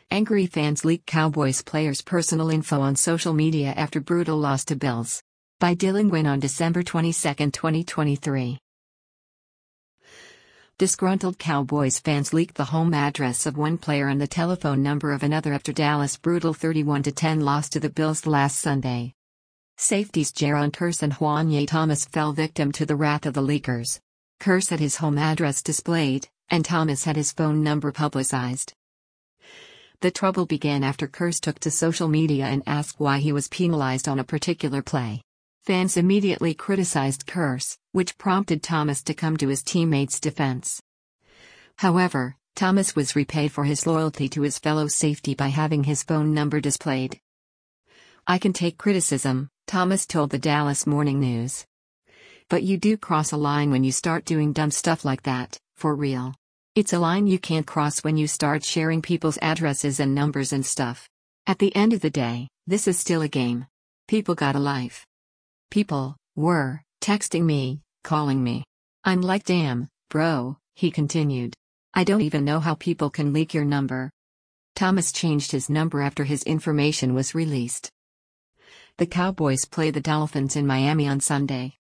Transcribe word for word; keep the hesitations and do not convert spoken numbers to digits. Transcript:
Angry fans leak Cowboys players' personal info on social media after brutal loss to Bills. By Dylan Gwynn on December twenty-second, twenty twenty-three. Disgruntled Cowboys fans leaked the home address of one player and the telephone number of another after Dallas' brutal thirty-one to ten loss to the Bills last Sunday. Safeties Jayron Kearse and Juanyeh Thomas fell victim to the wrath of the leakers. Kearse had his home address displayed, and Thomas had his phone number publicized. The trouble began after Kearse took to social media and asked why he was penalized on a particular play. Fans immediately criticized Kearse, which prompted Thomas to come to his teammates' defense. However, Thomas was repaid for his loyalty to his fellow safety by having his phone number displayed. "I can take criticism," Thomas told the Dallas Morning News. "But you do cross a line when you start doing dumb stuff like that, for real. It's a line you can't cross when you start sharing people's addresses and numbers and stuff. At the end of the day, this is still a game. People got a life." People were texting me, calling me. "I'm like, damn, bro," he continued. "I don't even know how people can leak your number." Thomas changed his number after his information was released. The Cowboys play the Dolphins in Miami on Sunday.